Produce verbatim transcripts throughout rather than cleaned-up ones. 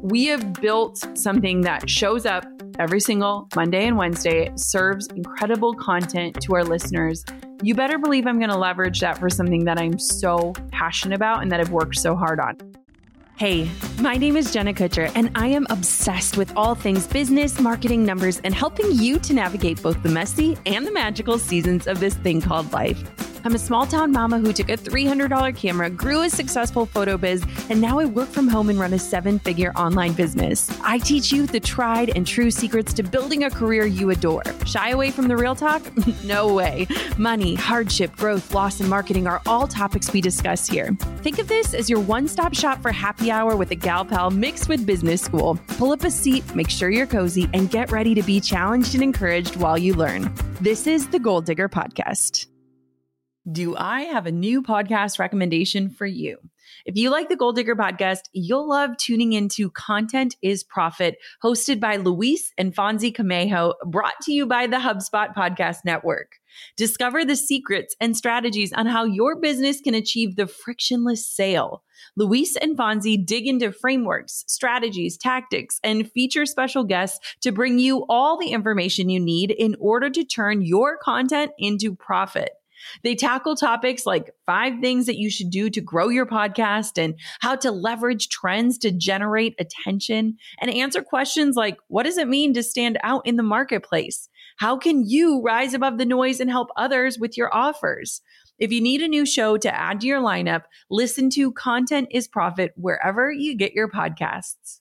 We have built something that shows up every single Monday and Wednesday, serves incredible content to our listeners. You better believe I'm going to leverage that for something that I'm so passionate about and that I've worked so hard on. Hey, my name is Jenna Kutcher, and I am obsessed with all things business, marketing, numbers, and helping you to navigate both the messy and the magical seasons of this thing called life. I'm a small town mama who took a three hundred dollars camera, grew a successful photo biz, and now I work from home and run a seven-figure online business. I teach you the tried and true secrets to building a career you adore. Shy away from the real talk? No way. Money, hardship, growth, loss, and marketing are all topics we discuss here. Think of this as your one-stop shop for happy hour with a gal pal mixed with business school. Pull up a seat, make sure you're cozy, and get ready to be challenged and encouraged while you learn. This is the Goal Digger Podcast. Do I have a new podcast recommendation for you? If you like the Goal Digger Podcast, you'll love tuning into Content is Profit, hosted by Luis and Fonzie Camejo, brought to you by the HubSpot Podcast Network. Discover the secrets and strategies on how your business can achieve the frictionless sale. Luis and Fonzie dig into frameworks, strategies, tactics, and feature special guests to bring you all the information you need in order to turn your content into profit. They tackle topics like five things that you should do to grow your podcast and how to leverage trends to generate attention, and answer questions like, what does it mean to stand out in the marketplace? How can you rise above the noise and help others with your offers? If you need a new show to add to your lineup, listen to Content is Profit wherever you get your podcasts.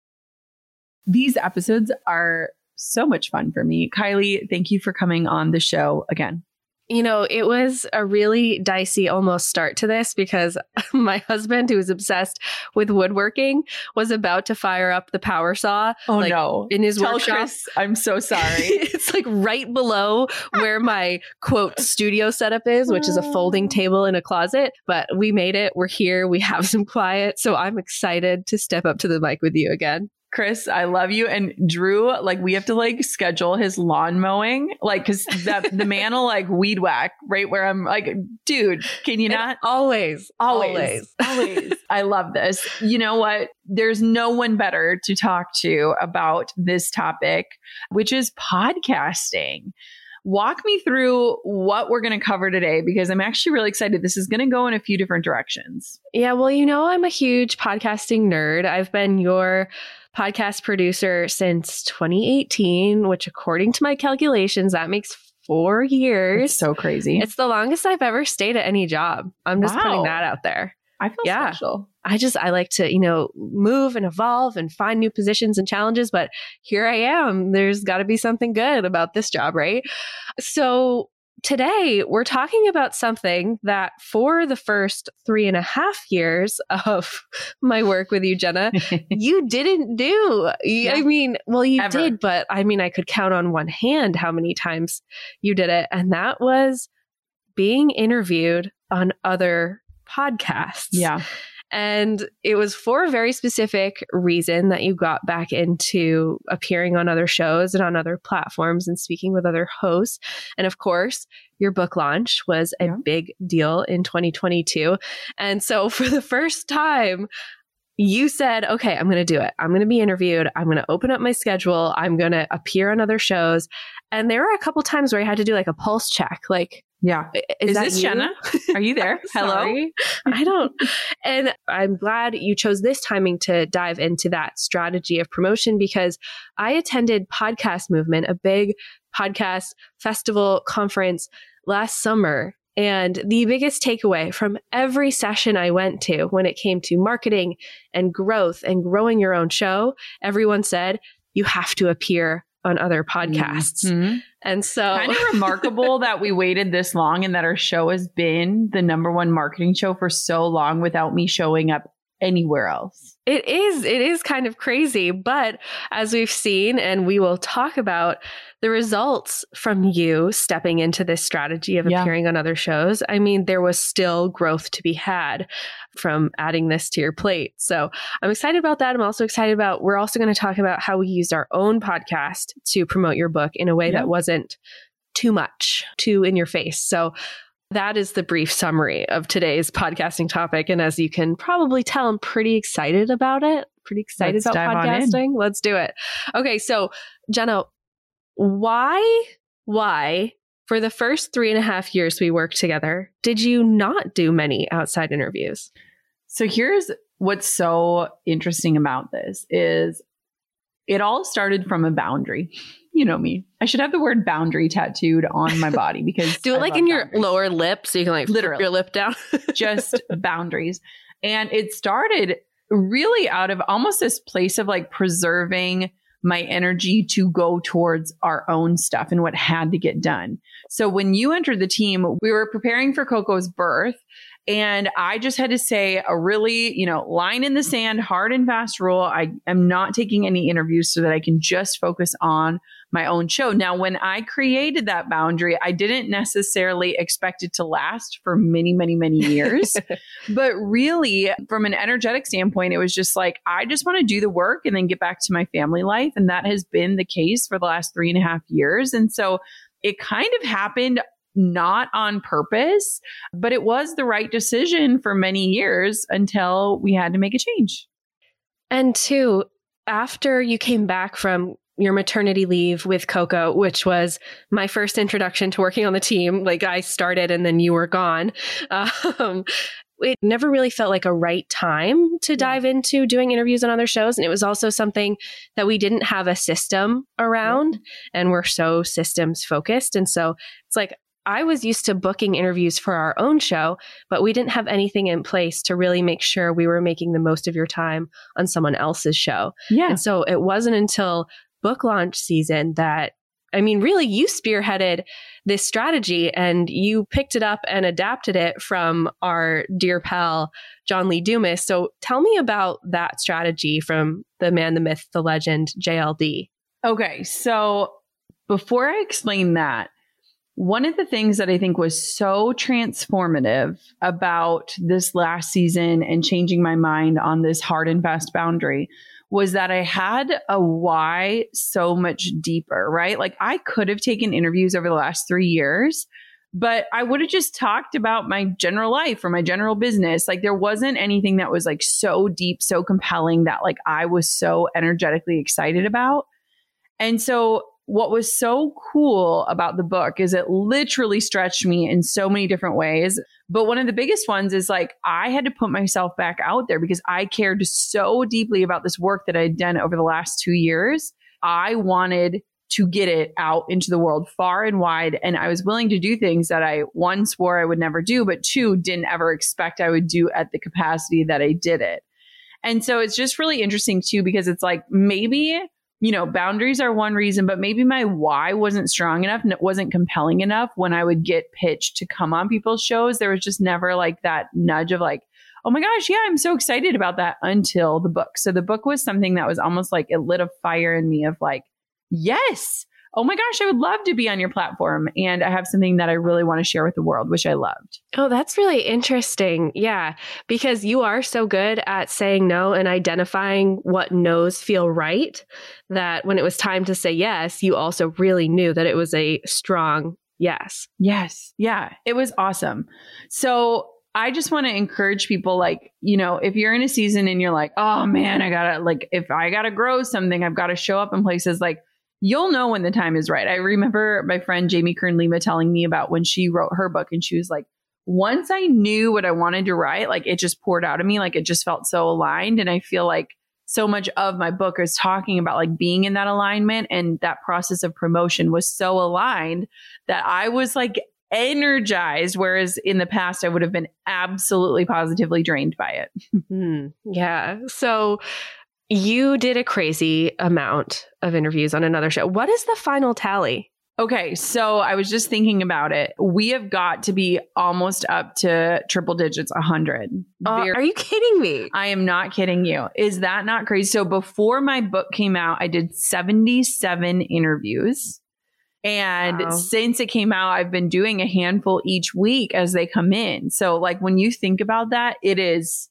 These episodes are so much fun for me. Kylie, thank you for coming on the show again. You know, it was a really dicey almost start to this because my husband, who is obsessed with woodworking, was about to fire up the power saw. Oh, like, no. In his Tell workshop. Chris, I'm so sorry. It's like right below where my quote studio setup is, which is a folding table in a closet. But we made it. We're here. We have some quiet. So I'm excited to step up to the mic with you again. Chris, I love you. And Drew, like, we have to like schedule his lawn mowing, like, cause that the man will like weed whack right where I'm like, dude, can you not? Always, always, always, always. I love this. You know what? There's no one better to talk to about this topic, which is podcasting. Walk me through what we're going to cover today, because I'm actually really excited. This is going to go in a few different directions. Yeah, well, you know, I'm a huge podcasting nerd. I've been your podcast producer since twenty eighteen, which according to my calculations, that makes four years. It's so crazy. It's the longest I've ever stayed at any job. I'm just wow. putting that out there. I feel yeah. special. I just, I like to, you know, move and evolve and find new positions and challenges. But here I am. There's got to be something good about this job, right? So today we're talking about something that for the first three and a half years of my work with you, Jenna, you didn't do. Yeah. I mean, well, you Ever. did, but I mean, I could count on one hand how many times you did it. And that was being interviewed on other podcasts. Yeah. And it was for a very specific reason that you got back into appearing on other shows and on other platforms and speaking with other hosts. And of course, your book launch was a yeah. big deal in twenty twenty-two. And so for the first time, you said, okay, I'm going to do it. I'm going to be interviewed. I'm going to open up my schedule. I'm going to appear on other shows. And there were a couple times where I had to do like a pulse check. Like, yeah. Is, is that this you? Jenna? Are you there? Hello? I don't. And I'm glad you chose this timing to dive into that strategy of promotion, because I attended Podcast Movement, a big podcast festival conference last summer. And the biggest takeaway from every session I went to when it came to marketing and growth and growing your own show, everyone said, you have to appear on other podcasts. Mm-hmm. And so kind of remarkable that we waited this long and that our show has been the number one marketing show for so long without me showing up anywhere else. It is. It is kind of crazy. But as we've seen, and we will talk about the results from you stepping into this strategy of yeah. appearing on other shows, I mean, there was still growth to be had from adding this to your plate. So I'm excited about that. I'm also excited about, we're also going to talk about how we used our own podcast to promote your book in a way yeah. that wasn't too much, too in your face. So That is the brief summary of today's podcasting topic. And as you can probably tell, I'm pretty excited about it. Pretty excited Let's about dive on in. podcasting. Let's do it. Okay. So Jenna, why, why for the first three and a half years we worked together, did you not do many outside interviews? So here's what's so interesting about this is it all started from a boundary. You know me. I should have the word boundary tattooed on my body because do it I like love in your boundaries. lower lip so you can like Literally. flip your lip down. Just boundaries. And it started really out of almost this place of like preserving my energy to go towards our own stuff and what had to get done. So when you entered the team, we were preparing for Coco's birth. And I just had to say a really, you know, line in the sand, hard and fast rule. I am not taking any interviews so that I can just focus on my own show. Now, when I created that boundary, I didn't necessarily expect it to last for many, many, many years. But really, from an energetic standpoint, it was just like, I just want to do the work and then get back to my family life. And that has been the case for the last three and a half years. And so it kind of happened not on purpose, but it was the right decision for many years until we had to make a change. And two, after you came back from your maternity leave with Coco, which was my first introduction to working on the team, like I started and then you were gone. Um, it never really felt like a right time to dive yeah. into doing interviews on other shows. And it was also something that we didn't have a system around yeah. and we're so systems focused. And so it's like, I was used to booking interviews for our own show, but we didn't have anything in place to really make sure we were making the most of your time on someone else's show. Yeah. And so it wasn't until book launch season that, I mean, really you spearheaded this strategy and you picked it up and adapted it from our dear pal, John Lee Dumas. So tell me about that strategy from the man, the myth, the legend, J L D. Okay. So before I explain that, one of the things that I think was so transformative about this last season and changing my mind on this hard and fast boundary was that I had a why so much deeper, right? Like I could have taken interviews over the last three years, but I would have just talked about my general life or my general business. Like there wasn't anything that was like so deep, so compelling that like I was so energetically excited about. And so what was so cool about the book is it literally stretched me in so many different ways. But one of the biggest ones is like, I had to put myself back out there because I cared so deeply about this work that I'd done over the last two years. I wanted to get it out into the world far and wide. And I was willing to do things that I, one, swore I would never do, but two, didn't ever expect I would do at the capacity that I did it. And so it's just really interesting too, because it's like, maybe you know, boundaries are one reason, but maybe my why wasn't strong enough and it wasn't compelling enough when I would get pitched to come on people's shows. There was just never like that nudge of like, oh my gosh, yeah, I'm so excited about that until the book. So the book was something that was almost like it lit a fire in me of like, yes, oh my gosh, I would love to be on your platform. And I have something that I really want to share with the world, which I loved. Oh, that's really interesting. Yeah, because you are so good at saying no and identifying what no's feel right, that when it was time to say yes, you also really knew that it was a strong yes. Yes. Yeah, it was awesome. So I just want to encourage people like, you know, if you're in a season and you're like, oh man, I gotta like, if I gotta grow something, I've got to show up in places like, you'll know when the time is right. I remember my friend Jamie Kern-Lima telling me about when she wrote her book and she was like, once I knew what I wanted to write, like it just poured out of me. Like it just felt so aligned. And I feel like so much of my book is talking about like being in that alignment, and that process of promotion was so aligned that I was like energized. Whereas in the past, I would have been absolutely positively drained by it. Mm, yeah. So you did a crazy amount of interviews on another show. What is the final tally? Okay, so I was just thinking about it. We have got to be almost up to triple digits, one hundred. Uh, Very- are you kidding me? I am not kidding you. Is that not crazy? So before my book came out, I did seventy-seven interviews. And wow. Since it came out, I've been doing a handful each week as they come in. So like when you think about that, it is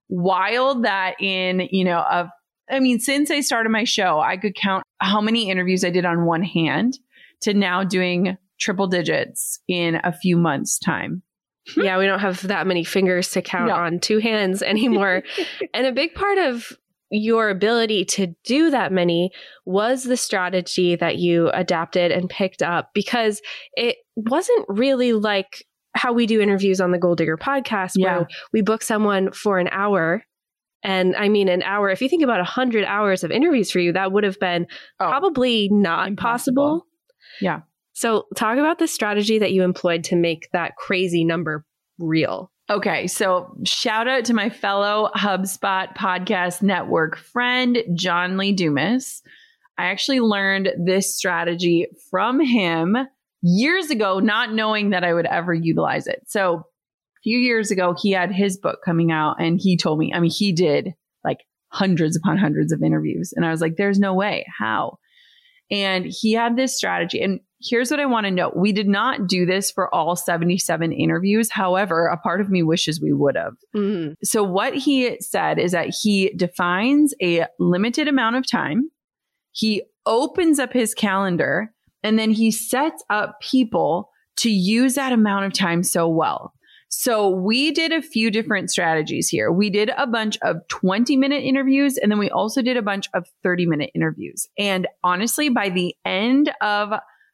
wild that in, you know, of I mean, since I started my show, I could count how many interviews I did on one hand to now doing triple digits in a few months' time. Yeah, we don't have that many fingers to count No. on two hands anymore. And a big part of your ability to do that many was the strategy that you adapted and picked up, because it wasn't really like how we do interviews on the Goal Digger podcast, Yeah. where we book someone for an hour. And I mean, an hour, if you think about one hundred hours of interviews for you, that would have been Oh, probably not impossible. possible. Yeah. So talk about the strategy that you employed to make that crazy number real. Okay, so shout out to my fellow HubSpot podcast network friend, John Lee Dumas. I actually learned this strategy from him years ago, not knowing that I would ever utilize it. So a few years ago, he had his book coming out and he told me, I mean, he did like hundreds upon hundreds of interviews. And I was like, there's no way. How? And he had this strategy. And here's what I want to note. We did not do this for all seventy-seven interviews. However, a part of me wishes we would have. Mm-hmm. So what he said is that he defines a limited amount of time. He opens up his calendar and then he sets up people to use that amount of time so well. So we did a few different strategies here. We did a bunch of twenty minute interviews, and then we also did a bunch of thirty minute interviews. And honestly, by the end of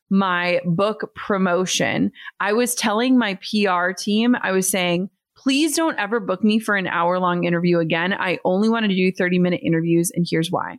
my book promotion, I was telling my P R team, I was saying, please don't ever book me for an hour long interview again. I only want to do thirty minute interviews. And here's why.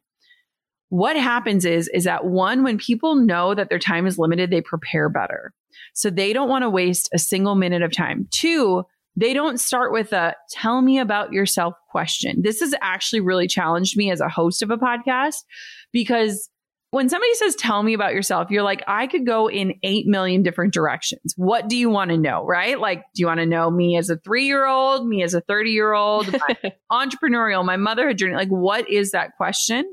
What happens is, is that one, when people know that their time is limited, they prepare better. So they don't want to waste a single minute of time. Two, they don't start with a tell me about yourself question. This has actually really challenged me as a host of a podcast, because when somebody says, tell me about yourself, you're like, I could go in eight million different directions. What do you want to know? Right? Like, do you want to know me as a three-year-old, me as a thirty-year-old, my entrepreneurial, my motherhood journey? Like, what is that question?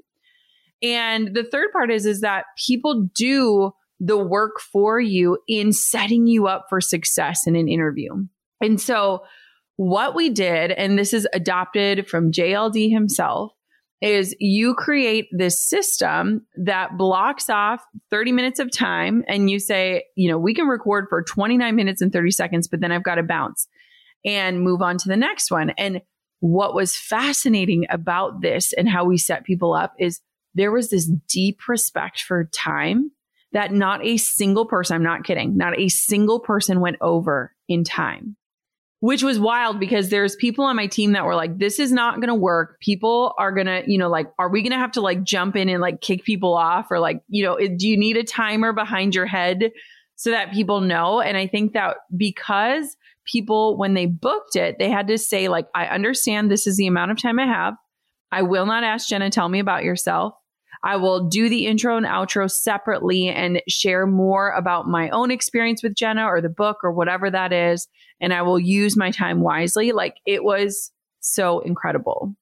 And the third part is, is that people do the work for you in setting you up for success in an interview. And so what we did, and this is adopted from J L D himself, is you create this system that blocks off thirty minutes of time and you say, you know, we can record for twenty-nine minutes and thirty seconds, but then I've got to bounce and move on to the next one. And what was fascinating about this and how we set people up is there was this deep respect for time that not a single person, I'm not kidding, not a single person went over in time, which was wild because there's people on my team that were like, this is not going to work. People are going to, you know, like, are we going to have to like jump in and like kick people off, or like, you know, do you need a timer behind your head so that people know? And I think that because people, when they booked it, they had to say like, I understand this is the amount of time I have. I will not ask Jenna, tell me about yourself. I will do the intro and outro separately and share more about my own experience with Jenna or the book or whatever that is. And I will use my time wisely. Like, it was so incredible.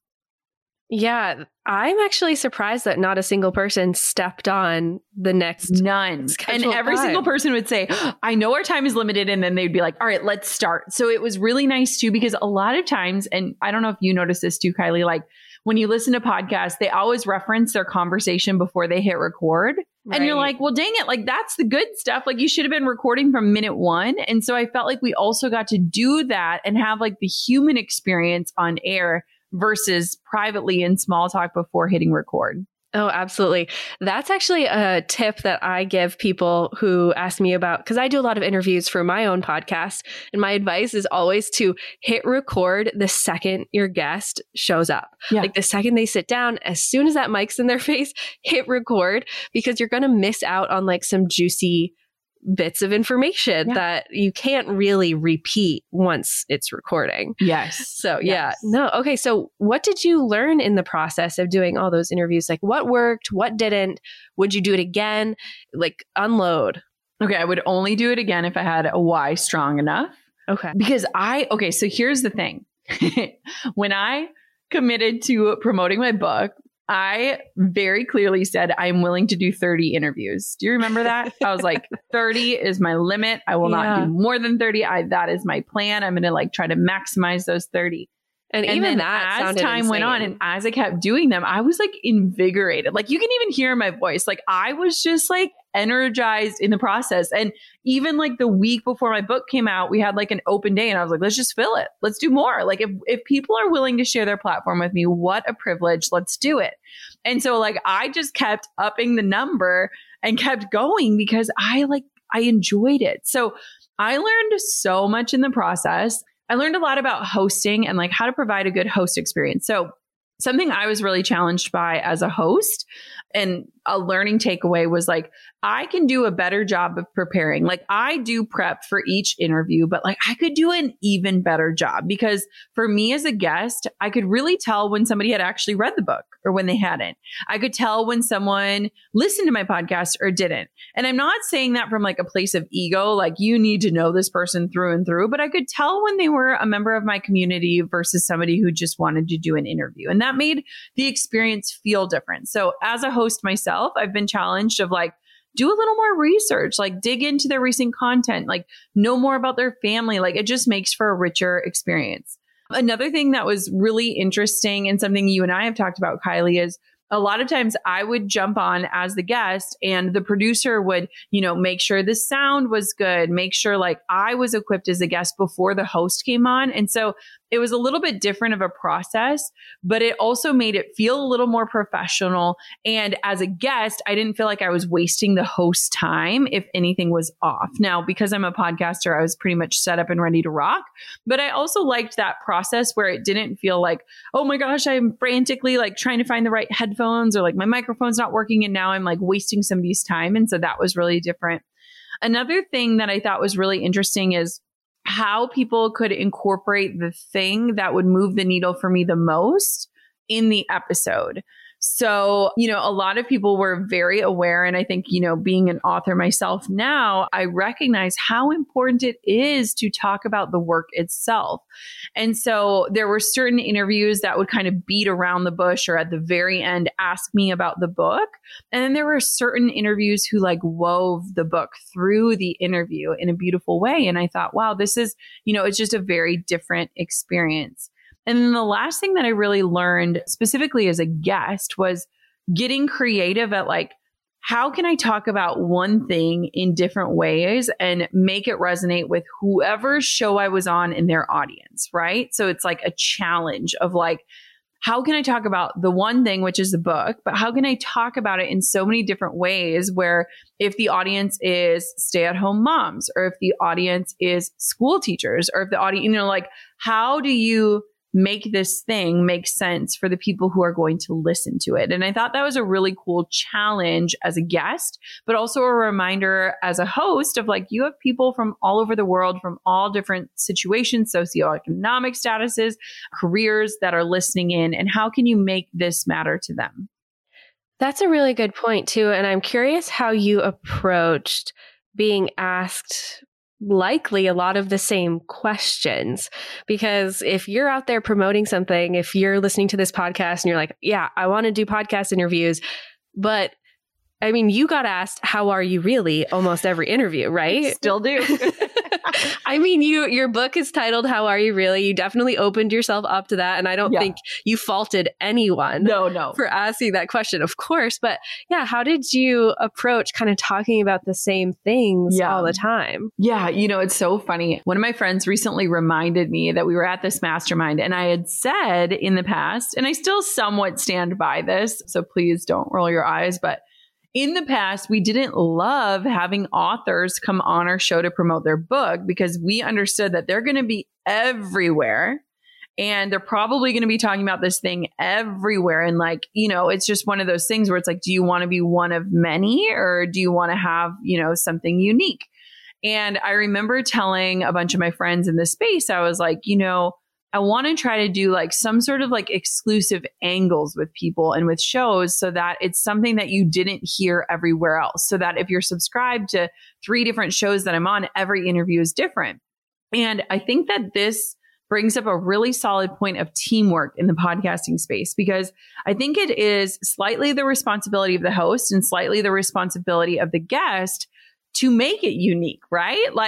Yeah, I'm actually surprised that not a single person stepped on the next None. And scheduled every time. single person would say, I know our time is limited. And then they'd be like, all right, let's start. So it was really nice too, because a lot of times, and I don't know if you notice this too, Kylie, like when you listen to podcasts, they always reference their conversation before they hit record. Right. And you're like, well, dang it. Like, that's the good stuff. Like, you should have been recording from minute one. And so I felt like we also got to do that and have like the human experience on air versus privately in small talk before hitting record. Oh, absolutely. That's actually a tip that I give people who ask me about, because I do a lot of interviews for my own podcast. And my advice is always to hit record the second your guest shows up. Yeah. Like the second they sit down, as soon as that mic's in their face, hit record, because you're going to miss out on like some juicy bits of information Yeah. that you can't really repeat once it's recording. Yes. So yeah, Yes. no. Okay. So what did you learn in the process of doing all those interviews? Like what worked, what didn't? Would you do it again? Like unload. Okay. I would only do it again if I had a why strong enough. Okay. Because I, okay, so here's the thing. When I committed to promoting my book, I very clearly said, I'm willing to do thirty interviews. Do you remember that? I was like, thirty is my limit. I will Yeah. not do more than thirty. I, that is my plan. I'm going to like try to maximize those thirty. And, and even then that as time insane. went on and as I kept doing them, I was like invigorated. Like you can even hear my voice. Like I was just like energized in the process. And even like the week before my book came out, we had like an open day and I was like, let's just fill it. Let's do more. Like if, if people are willing to share their platform with me, what a privilege. Let's do it. And so like, I just kept upping the number and kept going because I like, I enjoyed it. So I learned so much in the process. I learned a lot about hosting and like how to provide a good host experience. So something I was really challenged by as a host and a learning takeaway was like, I can do a better job of preparing. Like I do prep for each interview, but like I could do an even better job because for me as a guest, I could really tell when somebody had actually read the book or when they hadn't. I could tell when someone listened to my podcast or didn't. And I'm not saying that from like a place of ego, like you need to know this person through and through, but I could tell when they were a member of my community versus somebody who just wanted to do an interview. And that made the experience feel different. So as a host myself, I've been challenged of like, do a little more research, like dig into their recent content, like know more about their family. Like it just makes for a richer experience. Another thing that was really interesting and something you and I have talked about, Kylie, is a lot of times I would jump on as the guest and the producer would, you know, make sure the sound was good, make sure like I was equipped as a guest before the host came on. And so it was a little bit different of a process, but it also made it feel a little more professional. And as a guest, I didn't feel like I was wasting the host's time if anything was off. Now, because I'm a podcaster, I was pretty much set up and ready to rock. But I also liked that process where it didn't feel like, oh my gosh, I'm frantically like trying to find the right headphones or like my microphone's not working and now I'm like wasting somebody's time. And so that was really different. Another thing that I thought was really interesting is how people could incorporate the thing that would move the needle for me the most in the episode. So, you know, a lot of people were very aware. And I think, you know, being an author myself now, I recognize how important it is to talk about the work itself. And so there were certain interviews that would kind of beat around the bush or at the very end ask me about the book. And then there were certain interviews who like wove the book through the interview in a beautiful way. And I thought, wow, this is, you know, it's just a very different experience. And then the last thing that I really learned specifically as a guest was getting creative at like, how can I talk about one thing in different ways and make it resonate with whoever show I was on in their audience, right? So it's like a challenge of like, how can I talk about the one thing, which is the book, but how can I talk about it in so many different ways where if the audience is stay-at-home moms, or if the audience is school teachers, or if the audience, you know, like, how do you make this thing make sense for the people who are going to listen to it? And I thought that was a really cool challenge as a guest, but also a reminder as a host of like, you have people from all over the world, from all different situations, socioeconomic statuses, careers that are listening in. And how can you make this matter to them? That's a really good point too. And I'm curious how you approached being asked likely a lot of the same questions, because if you're out there promoting something, if you're listening to this podcast and you're like, yeah, I want to do podcast interviews, but I mean, you got asked, how are you really? Almost every interview, right? Still do. I mean, you, your book is titled, How Are You Really? You definitely opened yourself up to that. And I don't yeah. think you faulted anyone no, no. for asking that question, of course. But yeah, how did you approach kind of talking about the same things yeah. all the time? Yeah. You know, it's so funny. One of my friends recently reminded me that we were at this mastermind and I had said in the past, and I still somewhat stand by this, so please don't roll your eyes, but in the past, we didn't love having authors come on our show to promote their book because we understood that they're going to be everywhere and they're probably going to be talking about this thing everywhere. And like, you know, it's just one of those things where it's like, do you want to be one of many or do you want to have, you know, something unique? And I remember telling a bunch of my friends in this space, I was like, you know, I want to try to do like some sort of like exclusive angles with people and with shows so that it's something that you didn't hear everywhere else. So that if you're subscribed to three different shows that I'm on, every interview is different. And I think that this brings up a really solid point of teamwork in the podcasting space, because I think it is slightly the responsibility of the host and slightly the responsibility of the guest to make it unique, right? Like,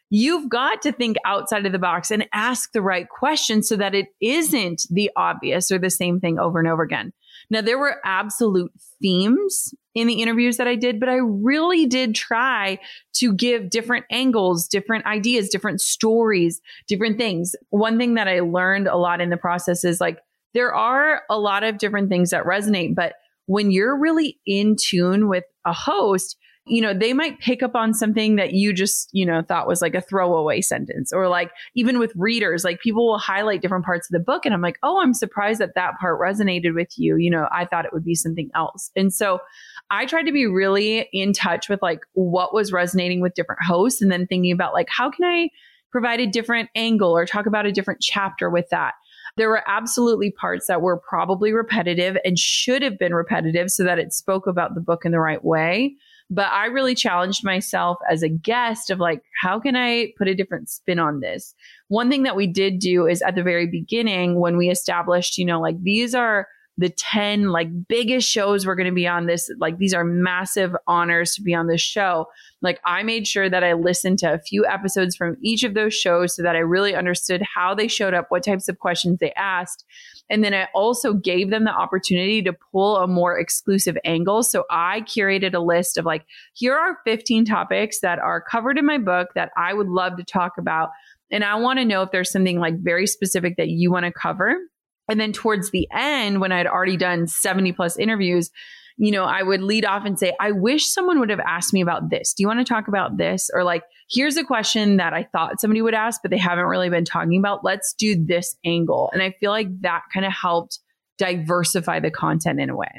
you've got to think outside of the box and ask the right questions so that it isn't the obvious or the same thing over and over again. Now, there were absolute themes in the interviews that I did, but I really did try to give different angles, different ideas, different stories, different things. One thing that I learned a lot in the process is like, there are a lot of different things that resonate, but when you're really in tune with a host, you know, they might pick up on something that you just, you know, thought was like a throwaway sentence, or like even with readers, like people will highlight different parts of the book. And I'm like, oh, I'm surprised that that part resonated with you. You know, I thought it would be something else. And so I tried to be really in touch with like what was resonating with different hosts, and then thinking about like, how can I provide a different angle or talk about a different chapter with that? There were absolutely parts that were probably repetitive and should have been repetitive so that it spoke about the book in the right way. But I really challenged myself as a guest of like, how can I put a different spin on this? One thing that we did do is at the very beginning, when we established, you know, like these are the ten like biggest shows we're going to be on this, like these are massive honors to be on this show. Like I made sure that I listened to a few episodes from each of those shows so that I really understood how they showed up, what types of questions they asked. And then I also gave them the opportunity to pull a more exclusive angle. So I curated a list of like, here are fifteen topics that are covered in my book that I would love to talk about. And I want to know if there's something like very specific that you want to cover. And then towards the end, when I'd already done seventy plus interviews, you know, I would lead off and say, I wish someone would have asked me about this. Do you want to talk about this? Or like, here's a question that I thought somebody would ask, but they haven't really been talking about. Let's do this angle. And I feel like that kind of helped diversify the content in a way.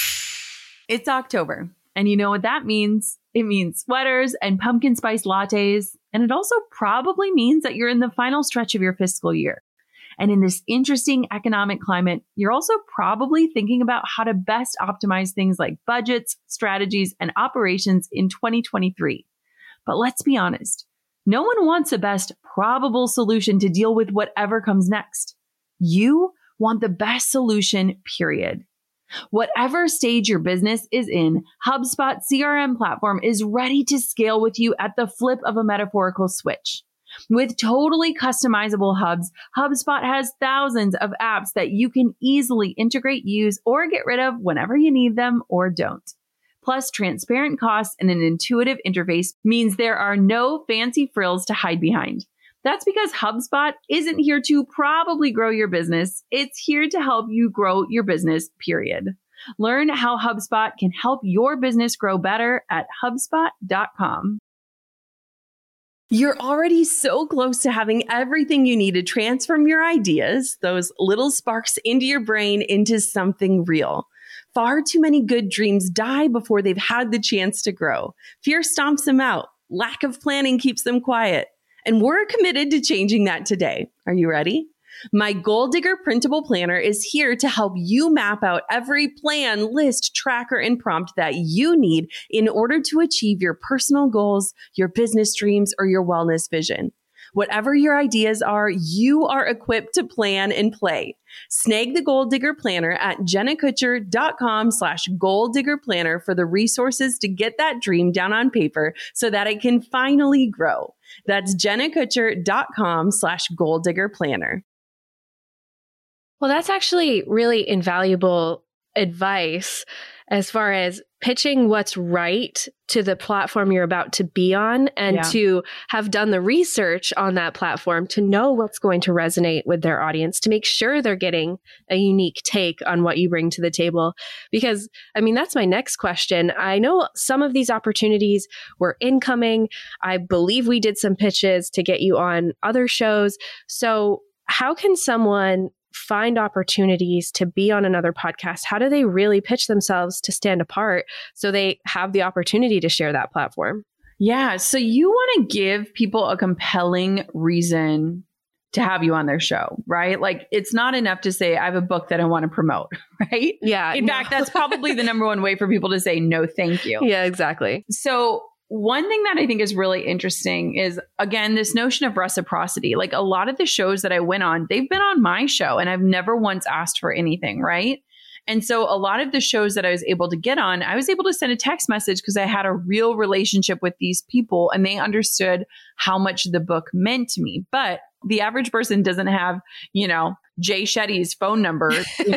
It's October. And you know what that means? It means sweaters and pumpkin spice lattes. And it also probably means that you're in the final stretch of your fiscal year. And in this interesting economic climate, you're also probably thinking about how to best optimize things like budgets, strategies, and operations in twenty twenty-three. But let's be honest, no one wants the best probable solution to deal with whatever comes next. You want the best solution, period. Whatever stage your business is in, HubSpot C R M platform is ready to scale with you at the flip of a metaphorical switch. With totally customizable hubs, HubSpot has thousands of apps that you can easily integrate, use, or get rid of whenever you need them or don't. Plus, transparent costs and an intuitive interface means there are no fancy frills to hide behind. That's because HubSpot isn't here to probably grow your business. It's here to help you grow your business, period. Learn how HubSpot can help your business grow better at HubSpot dot com. You're already so close to having everything you need to transform your ideas, those little sparks into your brain, into something real. Far too many good dreams die before they've had the chance to grow. Fear stomps them out. Lack of planning keeps them quiet. And we're committed to changing that today. Are you ready? My Goal Digger printable planner is here to help you map out every plan, list, tracker, and prompt that you need in order to achieve your personal goals, your business dreams, or your wellness vision. Whatever your ideas are, you are equipped to plan and play. Snag the Goal Digger planner at jennakutcher.com slash Goal Digger planner for the resources to get that dream down on paper so that it can finally grow. That's jennakutcher.com slash Goal Digger planner. Well, that's actually really invaluable advice as far as pitching what's right to the platform you're about to be on, and yeah. to have done the research on that platform to know what's going to resonate with their audience, to make sure they're getting a unique take on what you bring to the table. Because, I mean, that's my next question. I know some of these opportunities were incoming. I believe we did some pitches to get you on other shows. So how can someone find opportunities to be on another podcast? How do they really pitch themselves to stand apart so they have the opportunity to share that platform? Yeah. So you want to give people a compelling reason to have you on their show, right? Like, it's not enough to say, I have a book that I want to promote, right? Yeah. In no. fact, that's probably the number one way for people to say, no, thank you. Yeah, exactly. So one thing that I think is really interesting is, again, this notion of reciprocity. Like, a lot of the shows that I went on, they've been on my show and I've never once asked for anything, right? And so a lot of the shows that I was able to get on, I was able to send a text message because I had a real relationship with these people and they understood how much the book meant to me. But the average person doesn't have, you know, Jay Shetty's phone number.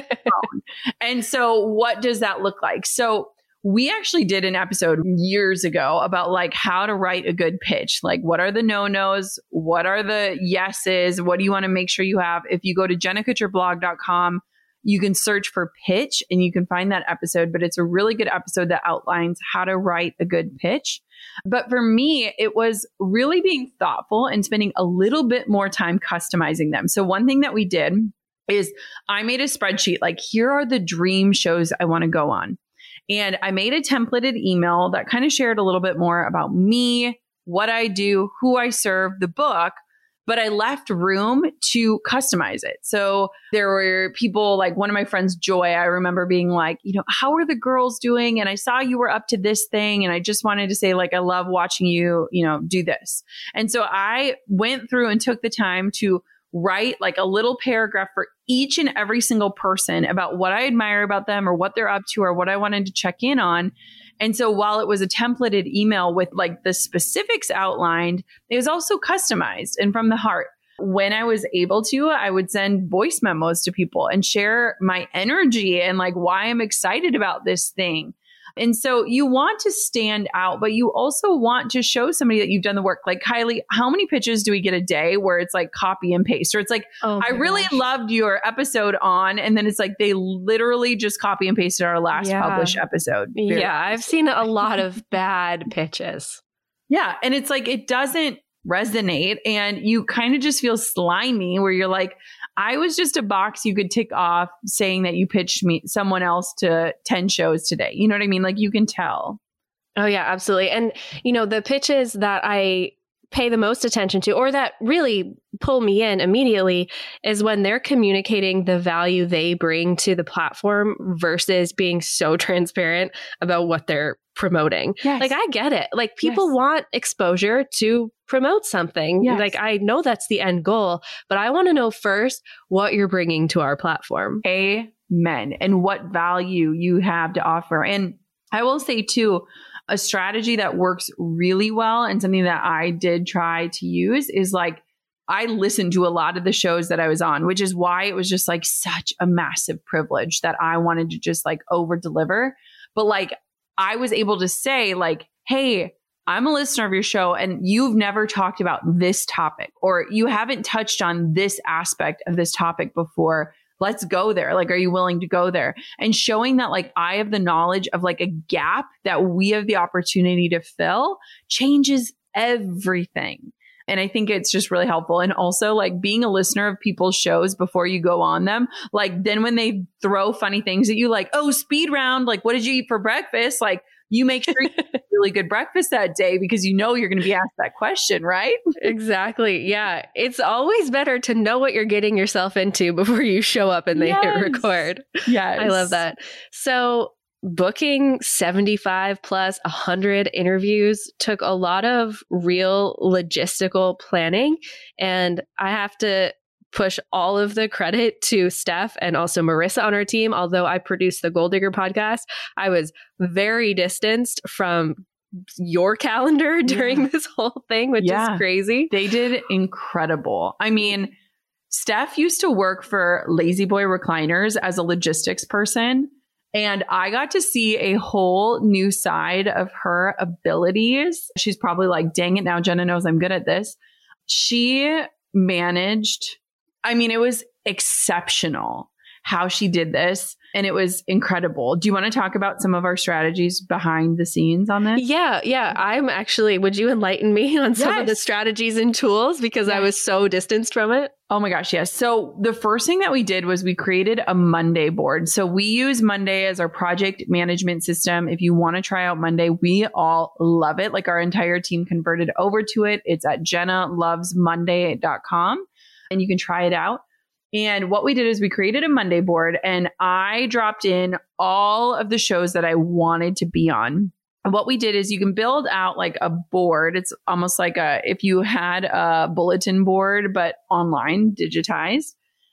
And so what does that look like? So we actually did an episode years ago about like how to write a good pitch. Like what are the no-nos? What are the yeses? What do you want to make sure you have? If you go to jenna kutcher blog dot com, you can search for pitch and you can find that episode, but it's a really good episode that outlines how to write a good pitch. But for me, it was really being thoughtful and spending a little bit more time customizing them. So one thing that we did is I made a spreadsheet, like here are the dream shows I want to go on. And I made a templated email that kind of shared a little bit more about me, what I do, who I serve, the book, but I left room to customize it. So there were people like one of my friends, Joy, I remember being like, you know, how are the girls doing? And I saw you were up to this thing. And I just wanted to say, like, I love watching you, you know, do this. And so I went through and took the time to write like a little paragraph for each and every single person about what I admire about them or what they're up to or what I wanted to check in on. And so while it was a templated email with like the specifics outlined, it was also customized and from the heart. When I was able to, I would send voice memos to people and share my energy and like why I'm excited about this thing. And so you want to stand out, but you also want to show somebody that you've done the work. Like Kylie, how many pitches do we get a day where it's like copy and paste? Or it's like, oh I really gosh. loved your episode on. And then it's like they literally just copy and pasted our last yeah. published episode. Very yeah, nice. I've seen a lot of bad pitches. Yeah. And it's like, it doesn't resonate and you kind of just feel slimy where you're like, I was just a box you could tick off saying that you pitched me someone else to ten shows today. You know what I mean? Like you can tell. Oh yeah, absolutely. And you know, the pitches that I pay the most attention to or that really pull me in immediately is when they're communicating the value they bring to the platform versus being so transparent about what they're promoting. Yes. Like I get it. Like people yes. want exposure to promote something. Yes. Like I know that's the end goal, but I want to know first what you're bringing to our platform. Amen. And what value you have to offer. And I will say too, a strategy that works really well and something that I did try to use is like, I listened to a lot of the shows that I was on, which is why it was just like such a massive privilege that I wanted to just like over deliver. But like, I was able to say like, hey, I'm a listener of your show and you've never talked about this topic or you haven't touched on this aspect of this topic before. Let's go there. Like, are you willing to go there? And showing that like I have the knowledge of like a gap that we have the opportunity to fill changes everything. And I think it's just really helpful. And also like being a listener of people's shows before you go on them, like then when they throw funny things at you, like, oh, speed round, like, what did you eat for breakfast? Like you make sure you eat really good breakfast that day because you know you're going to be asked that question, right? Exactly. Yeah. It's always better to know what you're getting yourself into before you show up and they yes. hit record. Yes. I love that. So booking seventy-five plus one hundred interviews took a lot of real logistical planning. And I have to push all of the credit to Steph and also Marissa on our team. Although I produced the Goal Digger podcast, I was very distanced from your calendar during yeah. this whole thing, which yeah. is crazy. They did incredible. I mean, Steph used to work for Lazy Boy Recliners as a logistics person. And I got to see a whole new side of her abilities. She's probably like, dang it, now Jenna knows I'm good at this. She managed, I mean, it was exceptional how she did this. And it was incredible. Do you want to talk about some of our strategies behind the scenes on this? Yeah, yeah. I'm actually, would you enlighten me on some yes. of the strategies and tools because yes. I was so distanced from it? Oh my gosh, yes. So the first thing that we did was we created a Monday board. So we use Monday as our project management system. If you want to try out Monday, we all love it. Like our entire team converted over to it. It's at jenna loves monday dot com and you can try it out. And what we did is we created a Monday board and I dropped in all of the shows that I wanted to be on. And what we did is you can build out like a board. It's almost like a, if you had a bulletin board, but online digitized.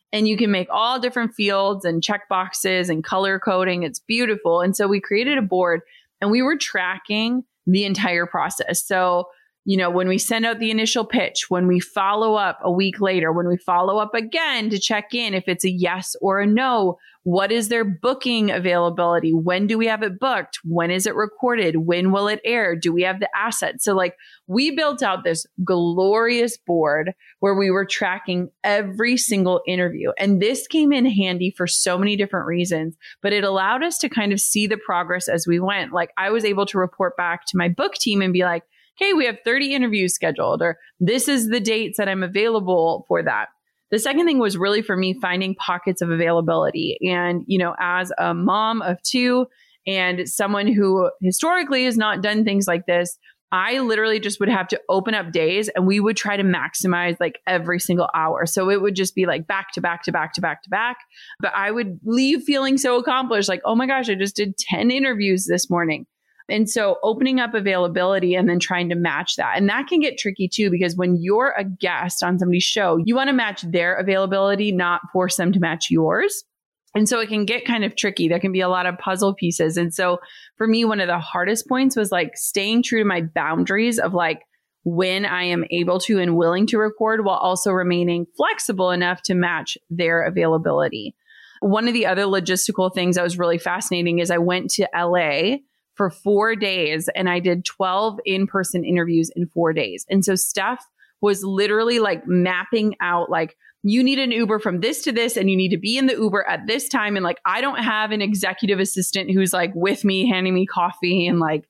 and you can make all different fields and check boxes and color coding. It's beautiful. And so we created a board and we were tracking the entire process. So, you know, when we send out the initial pitch, when we follow up a week later, when we follow up again to check in if it's a yes or a no, what is their booking availability? When do we have it booked? When is it recorded? When will it air? Do we have the assets? So like we built out this glorious board where we were tracking every single interview. And this came in handy for so many different reasons, but it allowed us to kind of see the progress as we went. Like I was able to report back to my book team and be like, hey, we have thirty interviews scheduled, or this is the dates that I'm available for that. The second thing was really for me finding pockets of availability. And, you know, as a mom of two and someone who historically has not done things like this, I literally just would have to open up days and we would try to maximize like every single hour. So it would just be like back to back to back to back to back. But I would leave feeling so accomplished, like, oh my gosh, I just did ten interviews this morning. And so opening up availability and then trying to match that. And that can get tricky too, because when you're a guest on somebody's show, you want to match their availability, not force them to match yours. And so it can get kind of tricky. There can be a lot of puzzle pieces. And so for me, one of the hardest points was like staying true to my boundaries of like when I am able to and willing to record while also remaining flexible enough to match their availability. One of the other logistical things that was really fascinating is I went to L A for four days and I did twelve in-person interviews in four days. And so Steph was literally like mapping out like, you need an Uber from this to this and you need to be in the Uber at this time. And like, I don't have an executive assistant who's like with me, handing me coffee and like,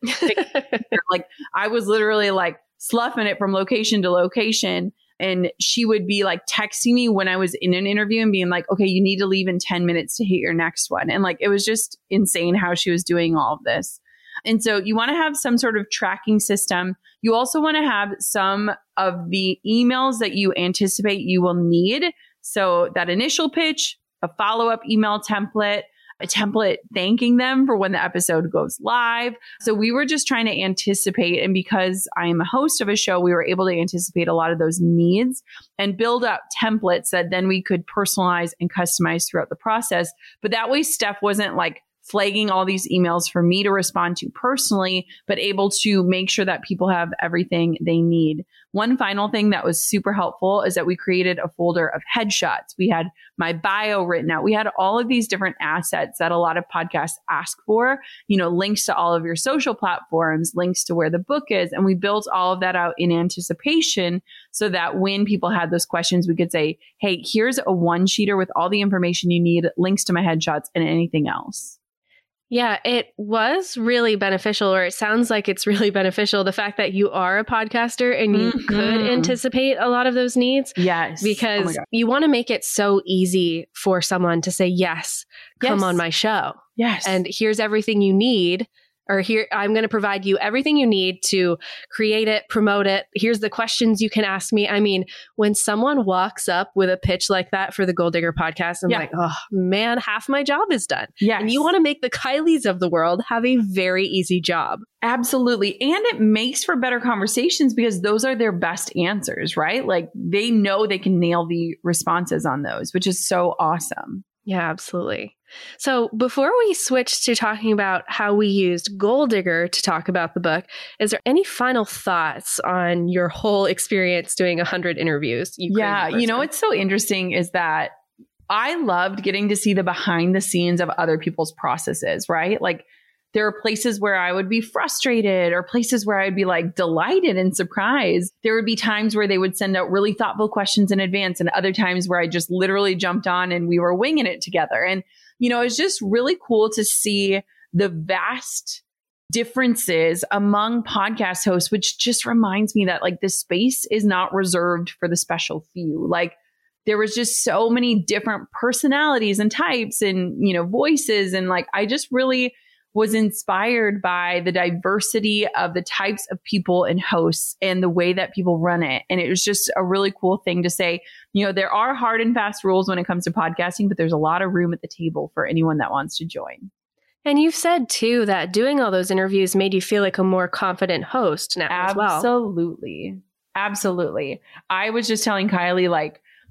like I was literally like sloughing it from location to location. And she would be like texting me when I was in an interview and being like, okay, you need to leave in ten minutes to hit your next one. And like, it was just insane how she was doing all of this. And so you want to have some sort of tracking system. You also want to have some of the emails that you anticipate you will need. So that initial pitch, a follow-up email template, a template thanking them for when the episode goes live. So we were just trying to anticipate. And because I am a host of a show, we were able to anticipate a lot of those needs and build up templates that then we could personalize and customize throughout the process. But that way, Steph wasn't like flagging all these emails for me to respond to personally, but able to make sure that people have everything they need. One final thing that was super helpful is that we created a folder of headshots. We had my bio written out. We had all of these different assets that a lot of podcasts ask for, you know, links to all of your social platforms, links to where the book is. And we built all of that out in anticipation so that when people had those questions, we could say, hey, here's a one-sheeter with all the information you need, links to my headshots and anything else. Yeah, it was really beneficial, or it sounds like it's really beneficial. The fact that you are a podcaster and you mm-hmm. could anticipate a lot of those needs. Yes. Because oh you want to make it so easy for someone to say, yes, come yes. on my show. Yes. And here's everything you need. Or here, I'm going to provide you everything you need to create it, promote it. Here's the questions you can ask me. I mean, when someone walks up with a pitch like that for the Goal Digger podcast, I'm yeah. like, oh man, half my job is done. Yes. And you want to make the Kylies of the world have a very easy job. Absolutely. And it makes for better conversations because those are their best answers, right? Like they know they can nail the responses on those, which is so awesome. Yeah, absolutely. So before we switch to talking about how we used Goal Digger to talk about the book, is there any final thoughts on your whole experience doing one hundred interviews? You yeah, you know, what's so interesting is that I loved getting to see the behind the scenes of other people's processes, right? Like there are places where I would be frustrated or places where I'd be like delighted and surprised. There would be times where they would send out really thoughtful questions in advance and other times where I just literally jumped on and we were winging it together. And, you know, it's just really cool to see the vast differences among podcast hosts, which just reminds me that like the space is not reserved for the special few. Like there was just so many different personalities and types and, you know, voices. And like, I just really was inspired by the diversity of the types of people and hosts and the way that people run it. And it was just a really cool thing to say, you know, there are hard and fast rules when it comes to podcasting, but there's a lot of room at the table for anyone that wants to join. And you've said too that doing all those interviews made you feel like a more confident host now as well. Absolutely. Absolutely. I was just telling Kylie, like,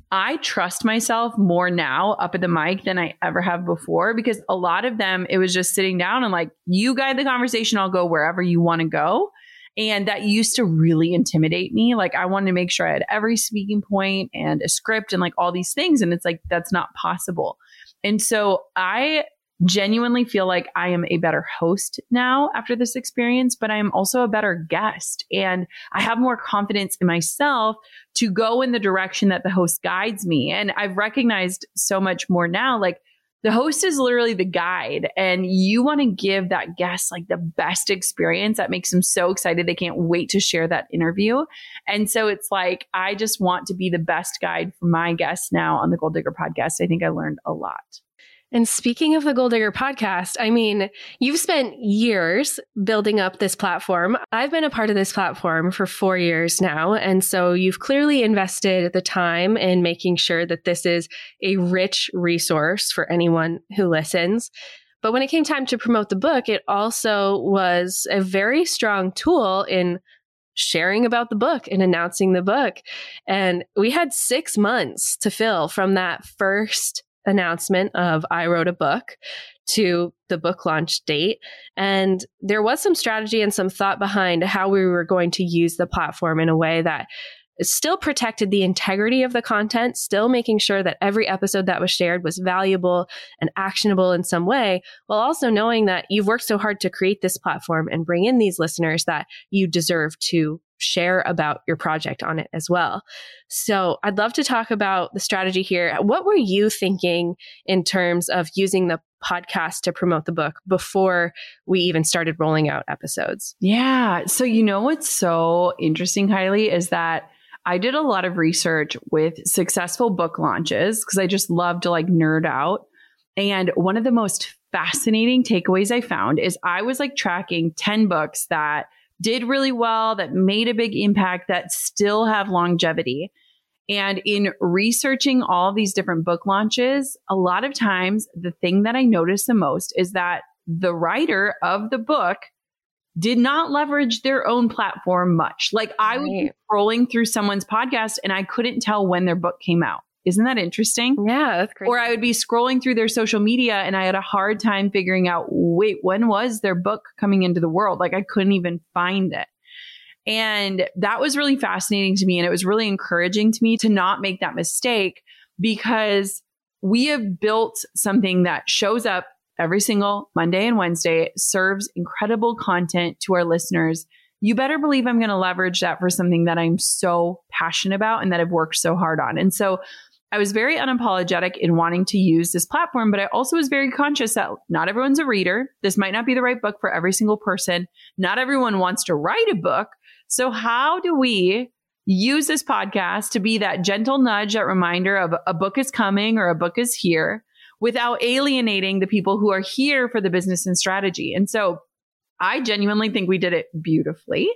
I trust myself more now up at the mic than I ever have before, because a lot of them, it was just sitting down and like, you guide the conversation, I'll go wherever you want to go. And that used to really intimidate me. Like I wanted to make sure I had every speaking point and a script and like all these things. And it's like, that's not possible. And so I genuinely feel like I am a better host now after this experience, but I am also a better guest. And I have more confidence in myself to go in the direction that the host guides me. And I've recognized so much more now, like the host is literally the guide, and you want to give that guest like the best experience that makes them so excited. They can't wait to share that interview. And so it's like, I just want to be the best guide for my guests now on the Goal Digger podcast. I think I learned a lot. And speaking of the Goal Digger podcast, I mean, you've spent years building up this platform. I've been a part of this platform for four years now. And so you've clearly invested the time in making sure that this is a rich resource for anyone who listens. But when it came time to promote the book, it also was a very strong tool in sharing about the book and announcing the book. And we had six months to fill from that first announcement of I wrote a book to the book launch date. And there was some strategy and some thought behind how we were going to use the platform in a way that still protected the integrity of the content, still making sure that every episode that was shared was valuable and actionable in some way, while also knowing that you've worked so hard to create this platform and bring in these listeners that you deserve to share about your project on it as well. So I'd love to talk about the strategy here. What were you thinking in terms of using the podcast to promote the book before we even started rolling out episodes? Yeah. So, you know, what's so interesting, Kylie, is that I did a lot of research with successful book launches because I just love to like nerd out. And one of the most fascinating takeaways I found is I was like tracking ten books that did really well, that made a big impact, that still have longevity. And in researching all these different book launches, a lot of times the thing that I noticed the most is that the writer of the book did not leverage their own platform much. Like I would be scrolling through someone's podcast and I couldn't tell when their book came out. Isn't that interesting? Yeah, that's great. Or I would be scrolling through their social media and I had a hard time figuring out, wait, when was their book coming into the world? Like I couldn't even find it. And that was really fascinating to me. And it was really encouraging to me to not make that mistake, because we have built something that shows up every single Monday and Wednesday, serves incredible content to our listeners. You better believe I'm going to leverage that for something that I'm so passionate about and that I've worked so hard on. And so I was very unapologetic in wanting to use this platform, but I also was very conscious that not everyone's a reader. This might not be the right book for every single person. Not everyone wants to write a book. So how do we use this podcast to be that gentle nudge, that reminder of a book is coming or a book is here, without alienating the people who are here for the business and strategy? And so I genuinely think we did it beautifully.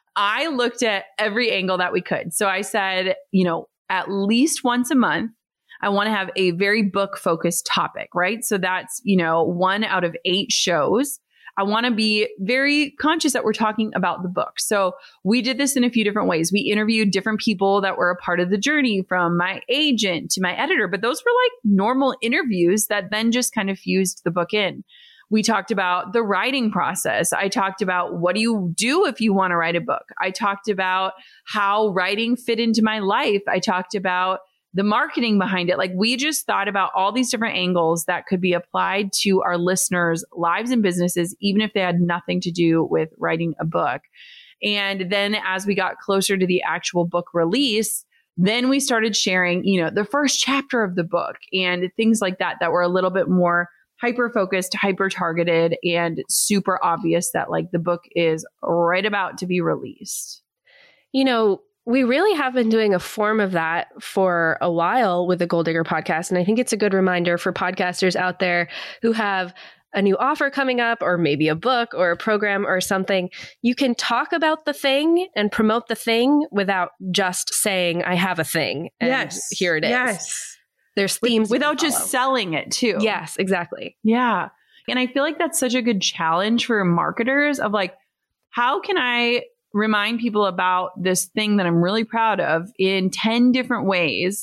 I looked at every angle that we could. So I said, you know, at least once a month, I want to have a very book focused topic, right? So that's, you know, one out of eight shows. I want to be very conscious that we're talking about the book. So we did this in a few different ways. We interviewed different people that were a part of the journey, from my agent to my editor, but those were like normal interviews that then just kind of fused the book in. We talked about the writing process. I talked about what do you do if you want to write a book. I talked about how writing fit into my life. I talked about the marketing behind it. Like we just thought about all these different angles that could be applied to our listeners' lives and businesses, even if they had nothing to do with writing a book. And then as we got closer to the actual book release, then we started sharing, you know, the first chapter of the book and things like that, that were a little bit more hyper-focused, hyper-targeted, and super obvious that like the book is right about to be released. You know, we really have been doing a form of that for a while with the Goal Digger podcast. And I think it's a good reminder for podcasters out there who have a new offer coming up, or maybe a book or a program or something. You can talk about the thing and promote the thing without just saying, I have a thing. And yes. Here it is. Yes. There's themes without just selling it too. Yes, exactly. Yeah. And I feel like that's such a good challenge for marketers of like, how can I remind people about this thing that I'm really proud of in ten different ways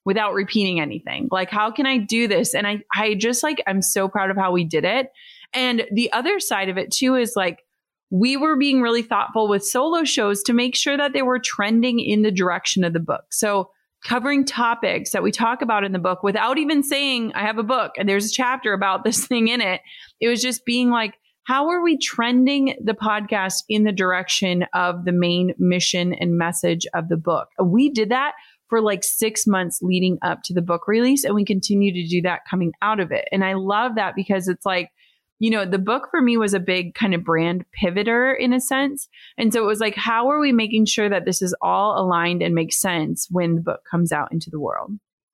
without repeating anything? Like, how can I do this? And I, I just like, I'm so proud of how we did it. And the other side of it too is like, we were being really thoughtful with solo shows to make sure that they were trending in the direction of the book. So covering topics that we talk about in the book without even saying, I have a book and there's a chapter about this thing in it. It was just being like, how are we trending the podcast in the direction of the main mission and message of the book? We did that for like six months leading up to the book release, and we continue to do that coming out of it. And I love that because it's like, you know, the book for me was a big kind of brand pivoter in a sense. And so it was like, how are we making sure that this is all aligned and makes sense when the book comes out into the world?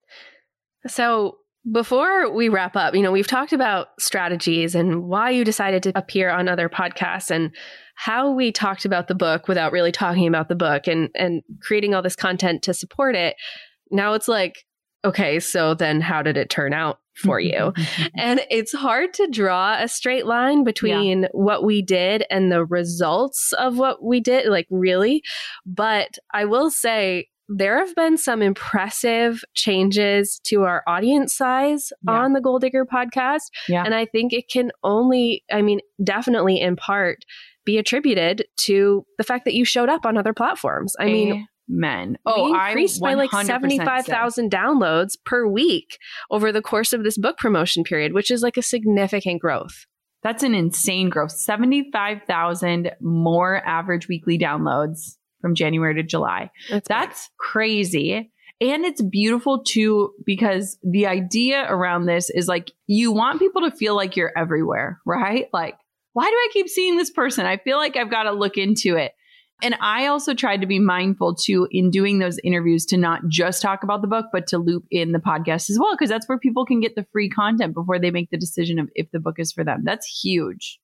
So before we wrap up, you know, we've talked about strategies and why you decided to appear on other podcasts and how we talked about the book without really talking about the book and, and creating all this content to support it. Now it's like, okay, so then how did it turn out for you? And it's hard to draw a straight line between yeah. what we did and the results of what we did, like really. But I will say there have been some impressive changes to our audience size yeah. on the Goal Digger podcast. Yeah. And I think it can only, I mean, definitely in part be attributed to the fact that you showed up on other platforms. I mean, Men. Oh, we increased by like seventy-five thousand downloads per week over the course of this book promotion period, which is like a significant growth. That's an insane growth. seventy-five thousand more average weekly downloads from January to July. That's, That's crazy. And it's beautiful too, because the idea around this is like, you want people to feel like you're everywhere, right? Like, why do I keep seeing this person? I feel like I've got to look into it. And I also tried to be mindful too in doing those interviews to not just talk about the book, but to loop in the podcast as well, because that's where people can get the free content before they make the decision of if the book is for them. That's huge.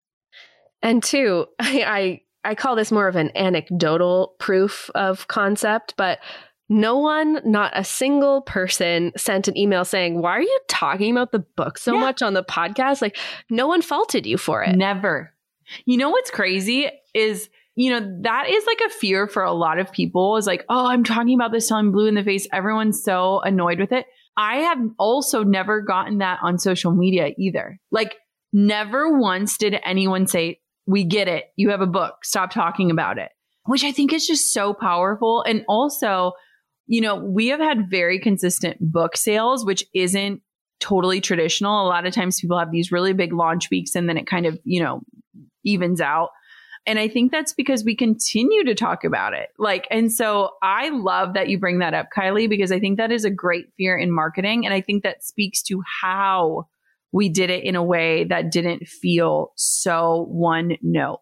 And two, I, I, I call this more of an anecdotal proof of concept, but no one, not a single person sent an email saying, why are you talking about the book so yeah. much on the podcast? Like, no one faulted you for it. Never. You know what's crazy is, you know, that is like a fear for a lot of people is like, oh, I'm talking about this till I'm blue in the face. Everyone's so annoyed with it. I have also never gotten that on social media either. Like, never once did anyone say, we get it. You have a book. Stop talking about it, which I think is just so powerful. And also, you know, we have had very consistent book sales, which isn't totally traditional. A lot of times people have these really big launch weeks and then it kind of, you know, evens out. And I think that's because we continue to talk about it. Like, and so I love that you bring that up, Kylie, because I think that is a great fear in marketing. And I think that speaks to how we did it in a way that didn't feel so one note.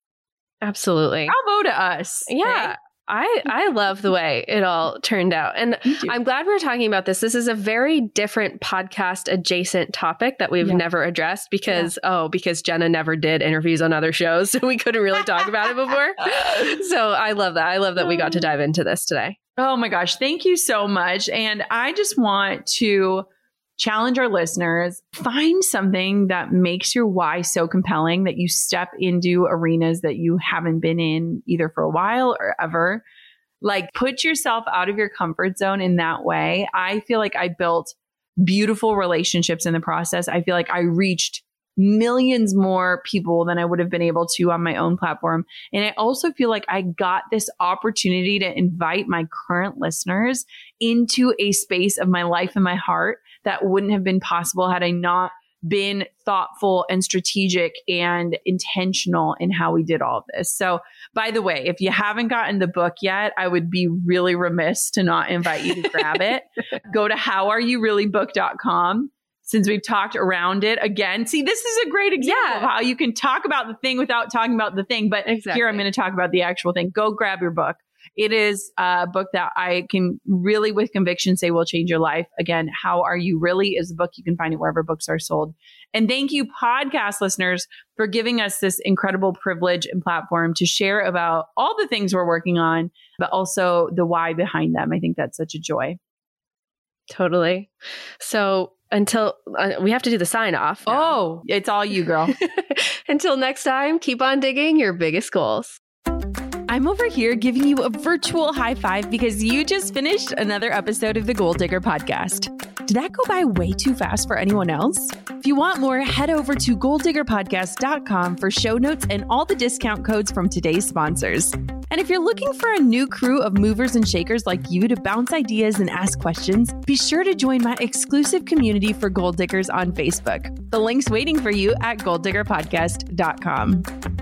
Absolutely. Bravo to us. Yeah. Okay? I, I love the way it all turned out. And I'm glad we're talking about this. This is a very different podcast adjacent topic that we've yeah. never addressed because, yeah. oh, because Jenna never did interviews on other shows. So we couldn't really talk about it before. So I love that. I love that we got to dive into this today. Oh my gosh. Thank you so much. And I just want to challenge our listeners, find something that makes your why so compelling that you step into arenas that you haven't been in either for a while or ever. Like, put yourself out of your comfort zone in that way. I feel like I built beautiful relationships in the process. I feel like I reached millions more people than I would have been able to on my own platform. And I also feel like I got this opportunity to invite my current listeners into a space of my life and my heart that wouldn't have been possible had I not been thoughtful and strategic and intentional in how we did all of this. So, by the way, if you haven't gotten the book yet, I would be really remiss to not invite you to grab it. Go to how are you really book dot com. Since we've talked around it again. See, this is a great example yeah. of how you can talk about the thing without talking about the thing. But exactly. Here, I'm going to talk about the actual thing. Go grab your book. It is a book that I can really with conviction say will change your life. Again, How Are You Really is a book. You can find it wherever books are sold. And thank you, podcast listeners, for giving us this incredible privilege and platform to share about all the things we're working on, but also the why behind them. I think that's such a joy. Totally. So until uh, we have to do the sign off. Oh, it's all you, girl. Until next time, keep on digging your biggest goals. I'm over here giving you a virtual high five because you just finished another episode of the Goal Digger Podcast. Did that go by way too fast for anyone else? If you want more, head over to goal digger podcast dot com for show notes and all the discount codes from today's sponsors. And if you're looking for a new crew of movers and shakers like you to bounce ideas and ask questions, be sure to join my exclusive community for Goal Diggers on Facebook. The link's waiting for you at goal digger podcast dot com.